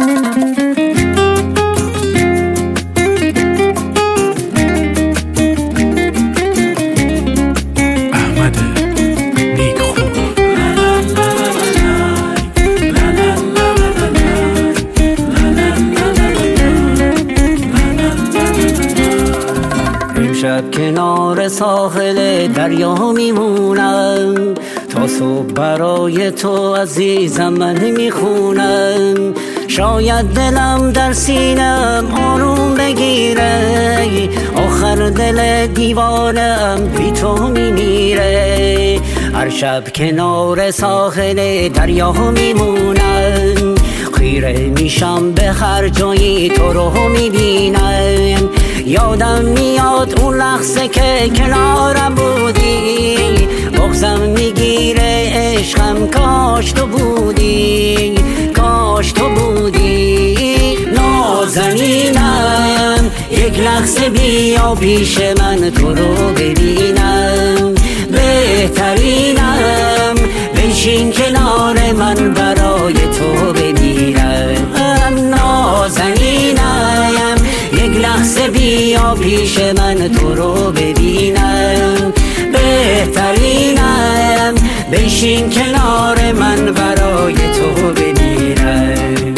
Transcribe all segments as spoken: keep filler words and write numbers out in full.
شب کنار ساحل دریا میمونم، تا صبح برای تو عزیزم من میخونم. شاید دلم در سینم آروم بگیره، آخر دل دیوانم بی تو میمیره. هر شب کنار ساحل دریا میمونم، خیره میشم به هر جایی تو رو میبینم. یادم میاد اون لحظه که کنارم بودی، بغضم میگیره عشقم کاش تو بودی، کاش تو بودی. نازنینم یک لحظه بیا پیش من تو رو ببینم، بهترینم بنشین کنار من برای تو بمیرم. نازنینم یک لحظه بیا پیش من تو رو ببینم، بهترینم بنشین کنار من برای تو بمیرم.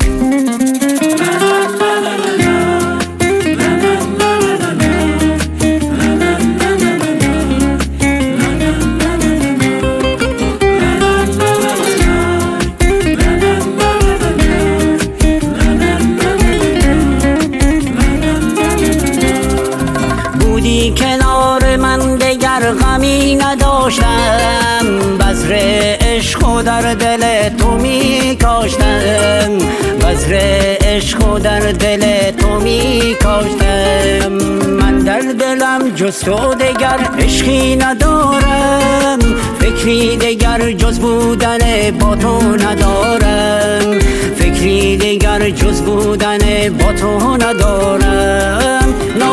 کنار من دگر غمی نداشتم، بذر عشق و در دل تو می کاشتم، بذر عشق و در دل تو می کاشتم. من در دلم جز تو دگر عشقی ندارم، فکری دگر جز بودن با تو ندارم، فکری دگر جز بودن با تو ندارم.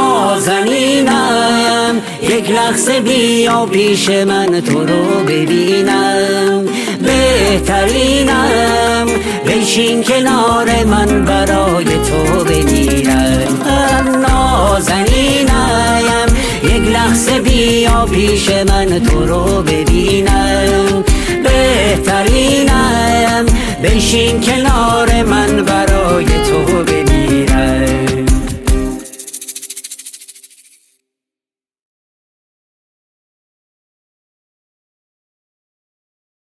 نازنینم یک لحظه بیا پیش من تو رو ببینم، بهترینم بنشین کنار من برای تو بمیرم. نازنینم یک لحظه بیا پیش من تو رو ببینم، بهترینم بنشین کنار